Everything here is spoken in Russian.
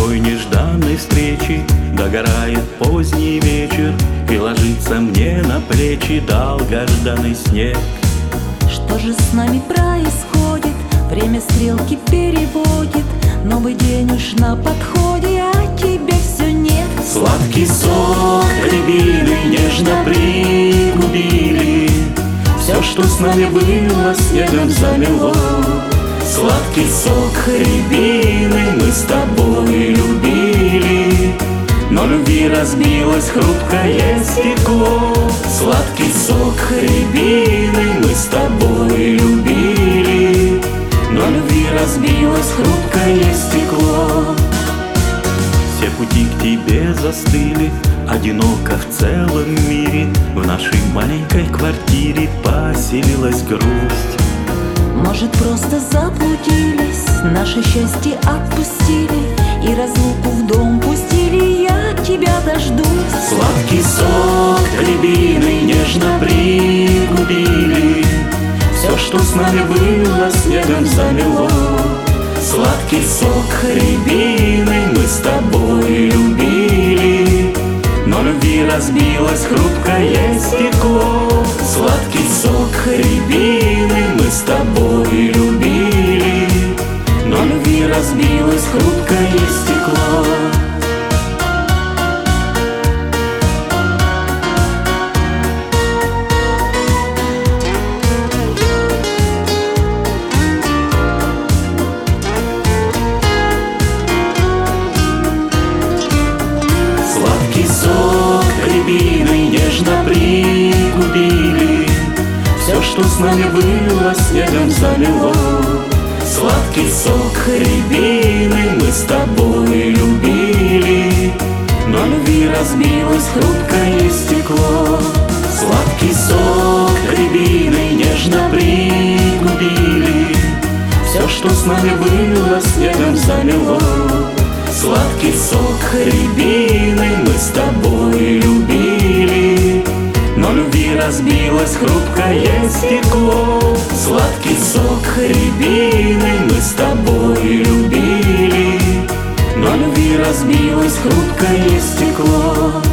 такой нежданной встречи догорает поздний вечер, и ложится мне на плечи долгожданный снег. Что же с нами происходит? Время стрелки переводит, новый день уж на подходе, а тебя все нет. Сладкий сок рябины нежно пригубили, все, что с нами было, снегом замело. Сладкий сок рябины мы с тобой любили, но любви разбилось хрупкое стекло. Сладкий сок рябины мы с тобой любили, но любви разбилось хрупкое стекло. Все пути к тебе застыли, одиноко в целом мире. В нашей маленькой квартире поселилась грусть. Может, просто заблудились, наше счастье отпустили и разлуку в дом пустили, я тебя дождусь. Сладкий сок рябины нежно пригубили, все, что с нами было, снегом замело. Сладкий сок рябины мы с тобой любили, но любви разбилось хрупкое стекло. Сладкий сок рябины мы с тобой любили, но любви разбилось хрупкое стекло. Сладкий сок рябины нежно пригубили, все, что с нами было, снегом замело. Сладкий сок рябины мы с тобой любили, но любви разбилось хрупкое стекло. Сладкий сок рябины нежно пригубили, все, что с нами было, снегом замело. Сладкий сок рябины мы с тобой любили, но любви разбилось хрупкое стекло. Сладкий сок рябины мы с тобой любили, но любви разбилось хрупкое стекло.